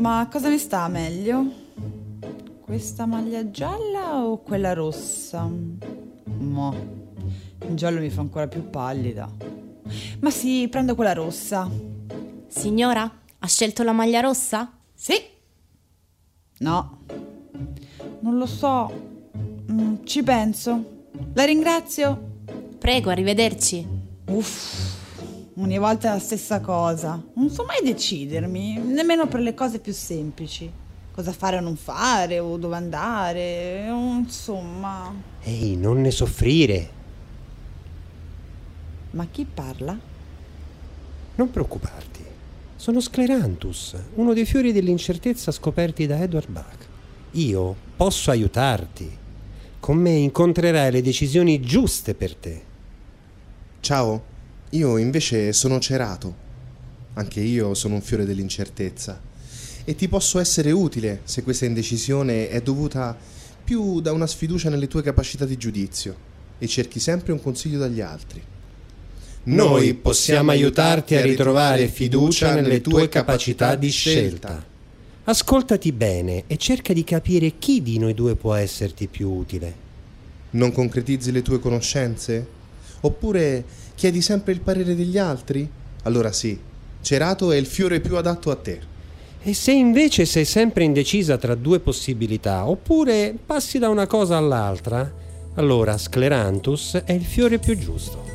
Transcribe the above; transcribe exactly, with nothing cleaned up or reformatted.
Ma cosa ne sta meglio? Questa maglia gialla o quella rossa? Mo, il giallo mi fa ancora più pallida. Ma sì, prendo quella rossa. Signora, ha scelto la maglia rossa? Sì. No, non lo so. Mm, ci penso. La ringrazio. Prego, arrivederci. Uff, ogni volta è la stessa cosa. Non so mai decidermi, nemmeno per le cose più semplici. Cosa fare o non fare, o dove andare, o insomma. Ehi, non ne soffrire. Ma chi parla? Non preoccuparti. Sono Scleranthus, uno dei fiori dell'incertezza scoperti da Edward Bach. Io posso aiutarti. Con me incontrerai le decisioni giuste per te. Ciao, io invece sono Cerato. Anche io sono un fiore dell'incertezza. E ti posso essere utile se questa indecisione è dovuta più da una sfiducia nelle tue capacità di giudizio e cerchi sempre un consiglio dagli altri. Noi possiamo aiutarti a ritrovare fiducia nelle tue capacità di scelta. Ascoltati bene e cerca di capire chi di noi due può esserti più utile. Non concretizzi le tue conoscenze? Oppure chiedi sempre il parere degli altri? Allora sì, Cerato è il fiore più adatto a te. E se invece sei sempre indecisa tra due possibilità, oppure passi da una cosa all'altra, allora Scleranthus è il fiore più giusto.